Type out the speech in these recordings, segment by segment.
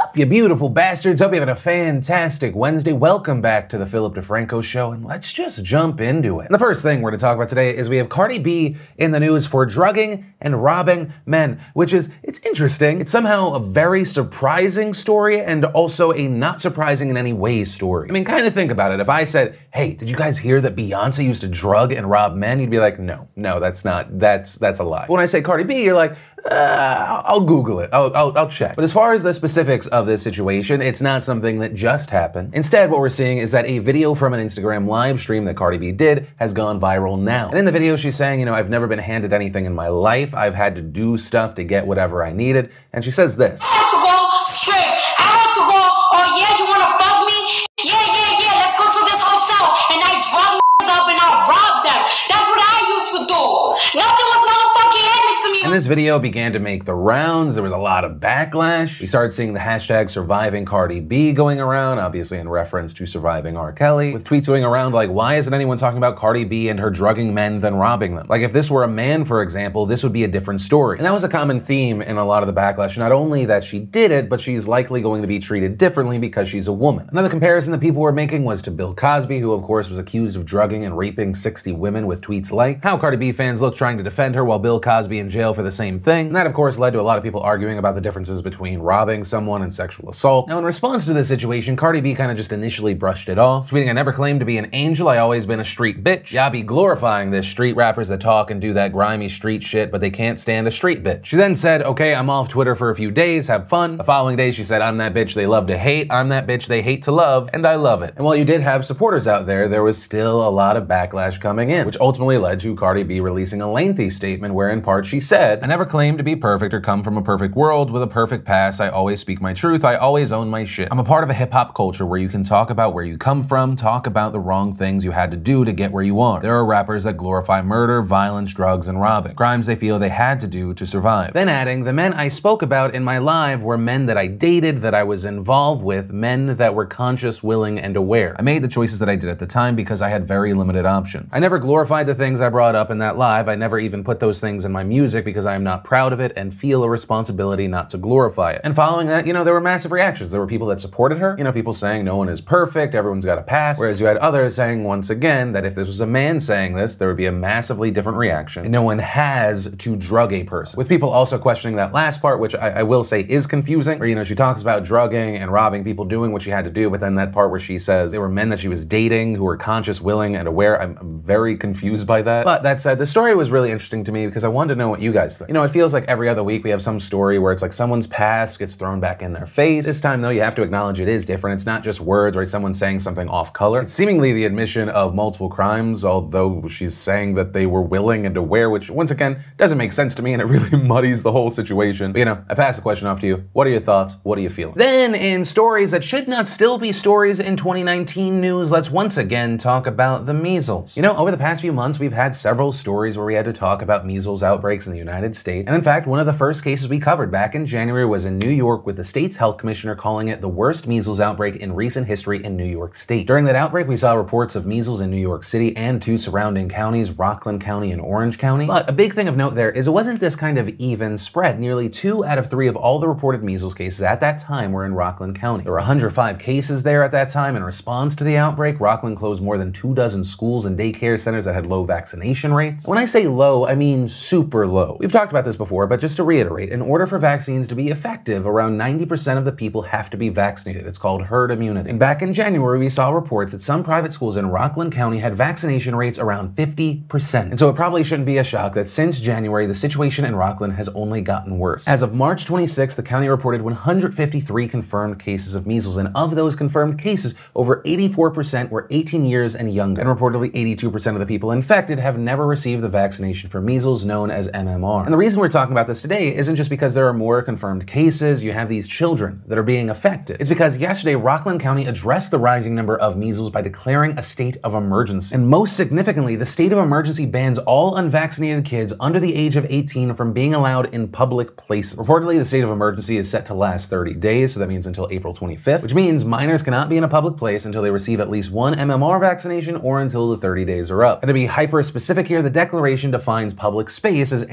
up, you beautiful bastards? Hope you're having a fantastic Wednesday. Welcome back to the Philip DeFranco Show, and let's just jump into it. And the first thing we're going to talk about today is we have Cardi B in the news for drugging and robbing men, which is, it's interesting. It's somehow a very surprising story and also a not surprising in any way story. I mean, kind of think about it. If I said, hey, did you guys hear that Beyonce used to drug and rob men? You'd be like, no, that's a lie. When I say Cardi B, you're like, I'll Google it. I'll check. But as far as the specifics of this situation, it's not something that just happened. Instead, what we're seeing is that a video from an Instagram live stream that Cardi B did has gone viral now. And in the video, she's saying, I've never been handed anything in my life. I've had to do stuff to get whatever I needed. And she says this. I had to go straight. I had to go, oh yeah, you wanna fuck me? Yeah, let's go to this hotel. And I drop up and I rob them. That's what I used to do. Nothing was motherfucking handed to me. And this video began to make the rounds. There was a lot of backlash. We started seeing the hashtag surviving Cardi B going around, obviously in reference to surviving R. Kelly, with tweets going around like, why isn't anyone talking about Cardi B and her drugging men then robbing them? Like if this were a man, for example, this would be a different story. And that was a common theme in a lot of the backlash. Not only that she did it, but she's likely going to be treated differently because she's a woman. Another comparison that people were making was to Bill Cosby, who of course was accused of drugging and raping 60 women, with tweets like, how Cardi B fans look trying to defend her while Bill Cosby in jail for the same thing. And that of course led to a lot of people arguing about the differences between robbing someone and sexual assault. Now in response to this situation, Cardi B kind of just initially brushed it off, tweeting, I never claimed to be an angel, I always been a street bitch. Yeah, I be glorifying this street rappers that talk and do that grimy street shit, but they can't stand a street bitch. She then said, okay, I'm off Twitter for a few days, have fun. The following day she said, I'm that bitch they love to hate, I'm that bitch they hate to love, and I love it. And while you did have supporters out there was still a lot of backlash coming in, which ultimately led to Cardi B releasing a lengthy statement where in part she said, I never claimed to be perfect or come from a perfect world with a perfect past. I always speak my truth. I always own my shit. I'm a part of a hip hop culture where you can talk about where you come from, talk about the wrong things you had to do to get where you are. There are rappers that glorify murder, violence, drugs, and robbing, crimes they feel they had to do to survive. Then adding, the men I spoke about in my live were men that I dated, that I was involved with, men that were conscious, willing, and aware. I made the choices that I did at the time because I had very limited options. I never glorified the things I brought up in that live. I never even put those things in my music because I am not proud of it and feel a responsibility not to glorify it. And following that, there were massive reactions. There were people that supported her, people saying no one is perfect, everyone's got a pass, whereas you had others saying once again that if this was a man saying this, there would be a massively different reaction. And no one has to drug a person. With people also questioning that last part, which I will say is confusing, where she talks about drugging and robbing people doing what she had to do, but then that part where she says they were men that she was dating who were conscious, willing, and aware, I'm very confused by that. But that said, the story was really interesting to me because I wanted to know what you guys think. It feels like every other week we have some story where it's like someone's past gets thrown back in their face. This time though, you have to acknowledge it is different. It's not just words, right? Someone saying something off color. It's seemingly the admission of multiple crimes, although she's saying that they were willing and aware, which once again, doesn't make sense to me and it really muddies the whole situation. But I pass the question off to you. What are your thoughts? What are you feeling? Then in stories that should not still be stories in 2019 news, let's once again talk about the measles. Over the past few months, we've had several stories where we had to talk about measles outbreaks in the United States. And in fact, one of the first cases we covered back in January was in New York, with the state's health commissioner calling it the worst measles outbreak in recent history in New York State. During that outbreak, we saw reports of measles in New York City and two surrounding counties, Rockland County and Orange County. But a big thing of note there is it wasn't this kind of even spread. Nearly 2 out of 3 of all the reported measles cases at that time were in Rockland County. There were 105 cases there at that time. In response to the outbreak, Rockland closed more than 24 schools and daycare centers that had low vaccination rates. When I say low, I mean super low. We've talked about this before, but just to reiterate, in order for vaccines to be effective, around 90% of the people have to be vaccinated. It's called herd immunity. And back in January, we saw reports that some private schools in Rockland County had vaccination rates around 50%. And so it probably shouldn't be a shock that since January, the situation in Rockland has only gotten worse. As of March 26th, the county reported 153 confirmed cases of measles, and of those confirmed cases, over 84% were 18 years and younger. And reportedly 82% of the people infected have never received the vaccination for measles, known as MMR. And the reason we're talking about this today isn't just because there are more confirmed cases, you have these children that are being affected. It's because yesterday, Rockland County addressed the rising number of measles by declaring a state of emergency. And most significantly, the state of emergency bans all unvaccinated kids under the age of 18 from being allowed in public places. Reportedly, the state of emergency is set to last 30 days, so that means until April 25th, which means minors cannot be in a public place until they receive at least one MMR vaccination or until the 30 days are up. And to be hyper specific here, the declaration defines public space as anywhere in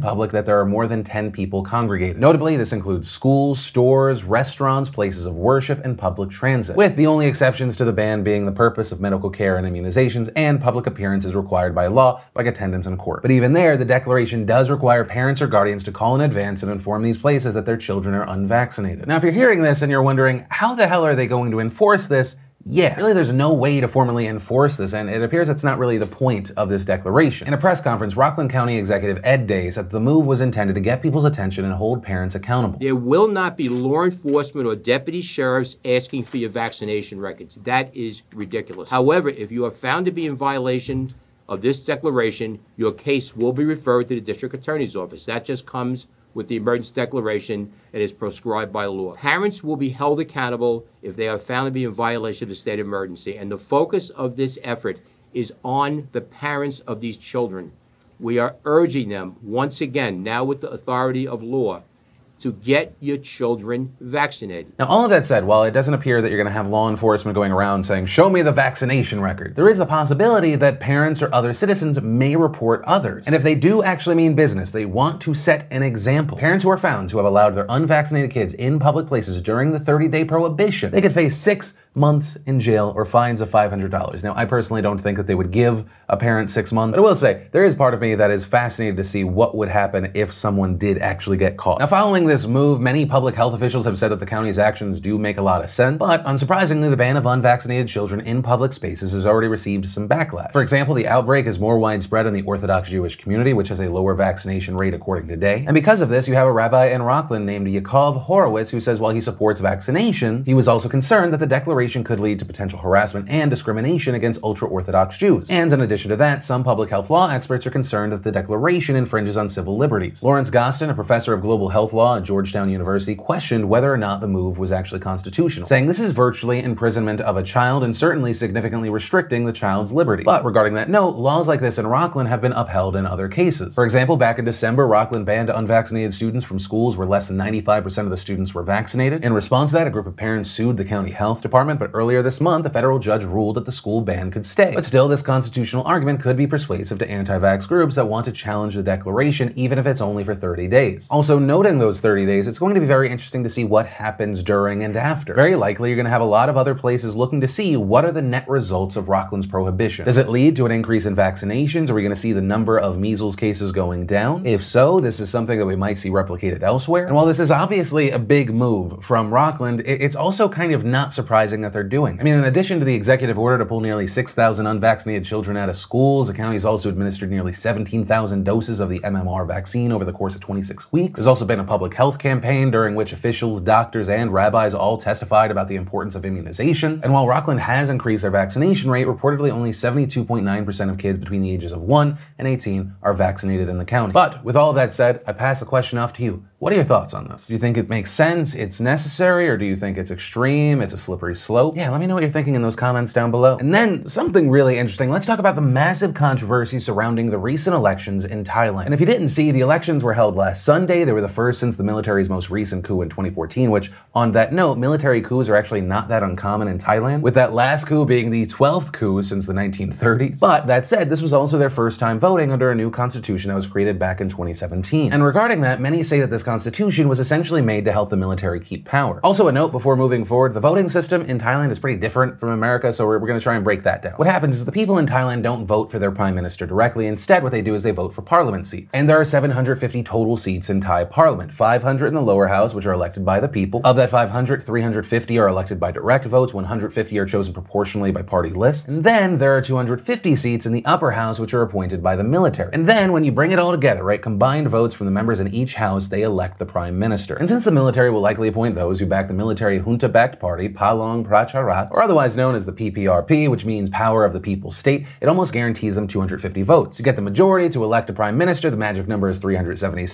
public that there are more than 10 people congregated. Notably, this includes schools, stores, restaurants, places of worship, and public transit, with the only exceptions to the ban being the purpose of medical care and immunizations and public appearances required by law, like attendance in court. But even there, the declaration does require parents or guardians to call in advance and inform these places that their children are unvaccinated. Now, if you're hearing this and you're wondering, how the hell are they going to enforce this? Yeah, really there's no way to formally enforce this, and it appears that's not really the point of this declaration. In a press conference, Rockland County Executive Ed Day said the move was intended to get people's attention and hold parents accountable. There will not be law enforcement or deputy sheriffs asking for your vaccination records. That is ridiculous. However, if you are found to be in violation of this declaration, your case will be referred to the district attorney's office. That just comes with the emergency declaration and is prescribed by law. Parents will be held accountable if they are found to be in violation of the state of emergency. And the focus of this effort is on the parents of these children. We are urging them, once again, now with the authority of law, to get your children vaccinated. Now, all of that said, while it doesn't appear that you're going to have law enforcement going around saying, show me the vaccination record, there is the possibility that parents or other citizens may report others. And if they do actually mean business, they want to set an example. Parents who are found to have allowed their unvaccinated kids in public places during the 30-day prohibition, they could face 6 months in jail or fines of $500. Now, I personally don't think that they would give a parent 6 months, but I will say, there is part of me that is fascinated to see what would happen if someone did actually get caught. Now, following this move, many public health officials have said that the county's actions do make a lot of sense, but unsurprisingly, the ban of unvaccinated children in public spaces has already received some backlash. For example, the outbreak is more widespread in the Orthodox Jewish community, which has a lower vaccination rate according to Day. And because of this, you have a rabbi in Rockland named Yaakov Horowitz who says while he supports vaccination, he was also concerned that the declaration could lead to potential harassment and discrimination against ultra-Orthodox Jews. And in addition to that, some public health law experts are concerned that the declaration infringes on civil liberties. Lawrence Gostin, a professor of global health law at Georgetown University, questioned whether or not the move was actually constitutional, saying this is virtually imprisonment of a child and certainly significantly restricting the child's liberty. But regarding that note, laws like this in Rockland have been upheld in other cases. For example, back in December, Rockland banned unvaccinated students from schools where less than 95% of the students were vaccinated. In response to that, a group of parents sued the county health department, but earlier this month, a federal judge ruled that the school ban could stay. But still, this constitutional argument could be persuasive to anti-vax groups that want to challenge the declaration, even if it's only for 30 days. Also, noting those 30 days, it's going to be very interesting to see what happens during and after. Very likely, you're going to have a lot of other places looking to see what are the net results of Rockland's prohibition. Does it lead to an increase in vaccinations? Are we going to see the number of measles cases going down? If so, this is something that we might see replicated elsewhere. And while this is obviously a big move from Rockland, it's also kind of not surprising that they're doing. I mean, in addition to the executive order to pull nearly 6,000 unvaccinated children out of schools, the county's also administered nearly 17,000 doses of the MMR vaccine over the course of 26 weeks. There's also been a public health campaign during which officials, doctors, and rabbis all testified about the importance of immunizations. And while Rockland has increased their vaccination rate, reportedly only 72.9% of kids between the ages of 1 and 18 are vaccinated in the county. But with all of that said, I pass the question off to you. What are your thoughts on this? Do you think it makes sense, it's necessary, or do you think it's extreme, it's a slippery slope? Yeah, let me know what you're thinking in those comments down below. And then, something really interesting, let's talk about the massive controversy surrounding the recent elections in Thailand. And if you didn't see, the elections were held last Sunday. They were the first since the military's most recent coup in 2014, which, on that note, military coups are actually not that uncommon in Thailand, with that last coup being the 12th coup since the 1930s. But that said, this was also their first time voting under a new constitution that was created back in 2017. And regarding that, many say that this constitution was essentially made to help the military keep power. Also a note before moving forward, the voting system in Thailand is pretty different from America, so we're going to try and break that down. What happens is the people in Thailand don't vote for their prime minister directly. Instead, what they do is they vote for parliament seats. And there are 750 total seats in Thai parliament, 500 in the lower house, which are elected by the people. Of that 500, 350 are elected by direct votes, 150 are chosen proportionally by party lists. And then there are 250 seats in the upper house, which are appointed by the military. And then when you bring it all together, right, combined votes from the members in each house, they elect the prime minister. And since the military will likely appoint those who back the military junta-backed party, Palong Pracharat, or otherwise known as the PPRP, which means Power of the People's State, it almost guarantees them 250 votes. To get the majority to elect a prime minister, the magic number is 376.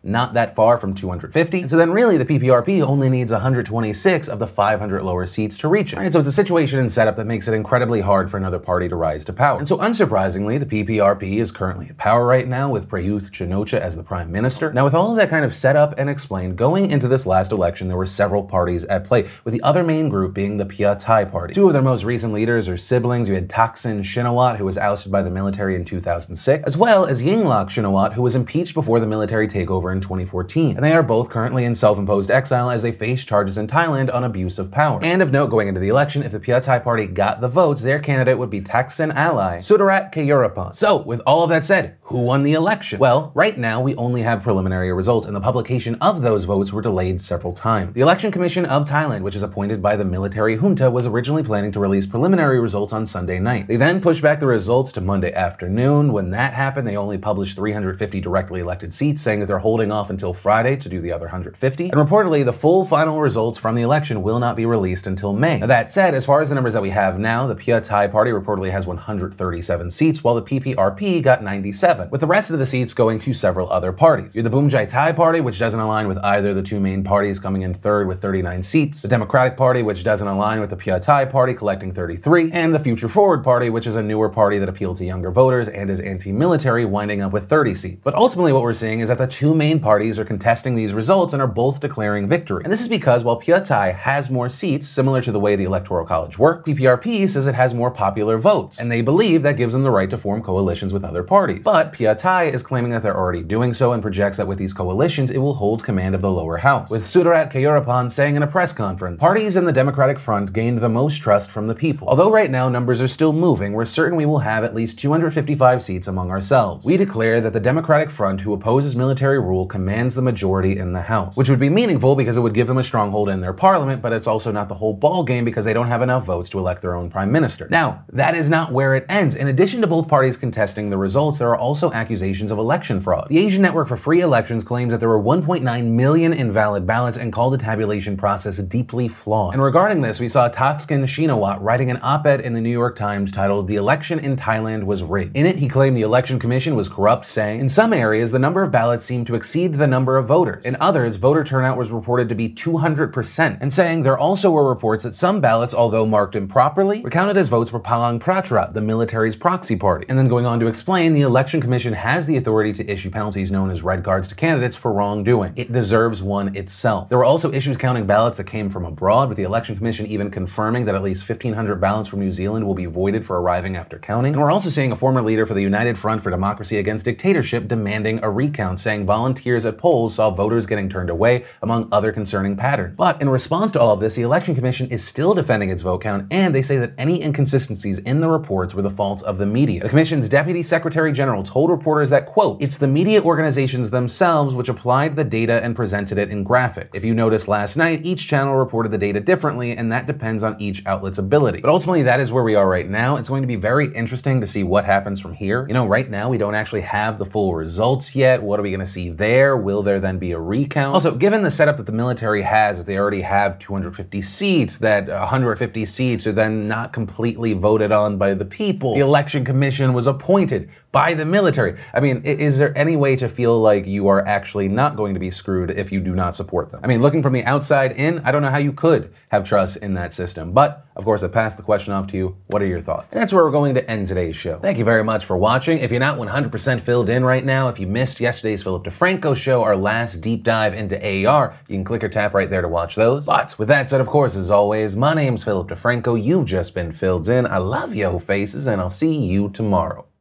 not that far from 250. And so then really the PPRP only needs 126 of the 500 lower seats to reach it. Right? So it's a situation and setup that makes it incredibly hard for another party to rise to power. And so unsurprisingly, the PPRP is currently in power right now with Prayuth Chan-o-cha as the prime minister. Now with all of that kind of set up and explained, going into this last election, there were several parties at play, with the other main group being the Pheu Thai party. Two of their most recent leaders are siblings. You had Thaksin Shinawatra, who was ousted by the military in 2006, as well as Yingluck Shinawatra, who was impeached before the military takeover in 2014. And they are both currently in self-imposed exile as they face charges in Thailand on abuse of power. And of note, going into the election, if the Pheu Thai party got the votes, their candidate would be Thaksin ally Sudarat Keyuraphan. So, with all of that said, who won the election? Well, right now we only have preliminary results, and the publication of those votes were delayed several times. The Election Commission of Thailand, which is appointed by the military junta, was originally planning to release preliminary results on Sunday night. They then pushed back the results to Monday afternoon. When that happened, they only published 350 directly elected seats, saying that they're holding off until Friday to do the other 150. And reportedly, the full final results from the election will not be released until May. Now, that said, as far as the numbers that we have now, the Pheu Thai party reportedly has 137 seats, while the PPRP got 97, with the rest of the seats going to several other parties. You have the Boomjai Thai party, which doesn't align with either the two main parties, coming in third with 39 seats, the Democratic Party, which doesn't align with the Pheu Thai party, collecting 33, and the Future Forward party, which is a newer party that appealed to younger voters and is anti-military, winding up with 30 seats. But ultimately what we're seeing is that the two main parties are contesting these results and are both declaring victory. And this is because while Pheu Thai has more seats, similar to the way the Electoral College works, PPRP says it has more popular votes, and they believe that gives them the right to form coalitions with other parties. But Pheu Thai is claiming that they're already doing so and projects that with these coalitions, it will hold command of the lower house, with Sudarat Keyuraphan saying in a press conference, "Parties in the Democratic Front gained the most trust from the people. Although right now numbers are still moving, we're certain we will have at least 255 seats among ourselves. We declare that the Democratic Front, who opposes military rule, commands the majority in the House," which would be meaningful because it would give them a stronghold in their parliament, but it's also not the whole ball game because they don't have enough votes to elect their own prime minister. Now, that is not where it ends. In addition to both parties contesting the results, there are also accusations of election fraud. The Asian Network for Free Elections claims that there were 1.9 million invalid ballots and called the tabulation process deeply flawed. And regarding this, we saw Thaksin Shinawatra writing an op-ed in the New York Times titled "The Election in Thailand Was Rigged." In it, he claimed the election commission was corrupt, saying, "In some areas, the number of ballots seemed to exceed the number of voters. In others, voter turnout was reported to be 200%, and saying there also were reports that some ballots, although marked improperly, were counted as votes for Palang Pracharath, the military's proxy party." And then going on to explain, the election commission has the authority to issue penalties known as red cards to candidates for wrongdoing. It deserves one itself. There were also issues counting ballots that came from abroad, with the election commission even confirming that at least 1,500 ballots from New Zealand will be voided for arriving after counting. And we're also seeing a former leader for the United Front for Democracy Against Dictatorship demanding a recount, saying volunteers at polls saw voters getting turned away, among other concerning patterns. But in response to all of this, the election commission is still defending its vote count, and they say that any inconsistencies in the reports were the fault of the media. The commission's deputy secretary general told reporters that, quote, "It's the media organizations themselves which applied the data and presented it in graphics. If you noticed last night, each channel reported the data differently, and that depends on each outlet's ability." But ultimately, that is where we are right now. It's going to be very interesting to see what happens from here. You know, right now, we don't actually have the full results yet. What are we going to see there? Will there then be a recount? Also, given the setup that the military has, that they already have 250 seats, that 150 seats are then not completely voted on by the people. The election commission was appointed by the military. I mean, is there any way to feel like you are actually not going to be screwed if you do not support them? I mean, looking from the outside in, I don't know how you could have trust in that system. But, of course, I passed the question off to you. What are your thoughts? And that's where we're going to end today's show. Thank you very much for watching. If you're not 100% filled in right now, if you missed yesterday's Philip DeFranco show, our last deep dive into AAR, you can click or tap right there to watch those. But with that said, of course, as always, my name's Philip DeFranco. You've just been filled in. I love yo faces, and I'll see you tomorrow.